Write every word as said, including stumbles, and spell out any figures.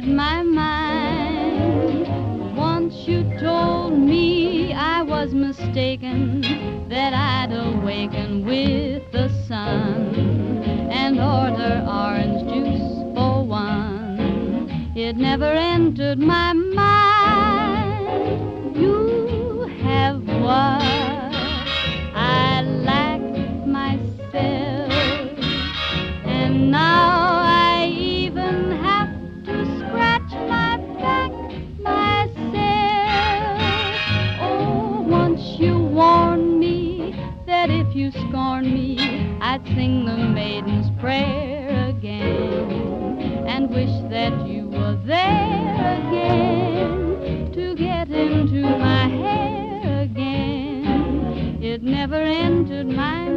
my mind. Once you told me I was mistaken, that I'd awaken with the sun and order orange juice for one. It never entered my mind. You have what I lack myself, and now I even have to scratch my back myself. Oh, once you warned me that if you scorned me, I'd sing the maiden's prayer again and wish that you were there again to get into my hair again. It never entered my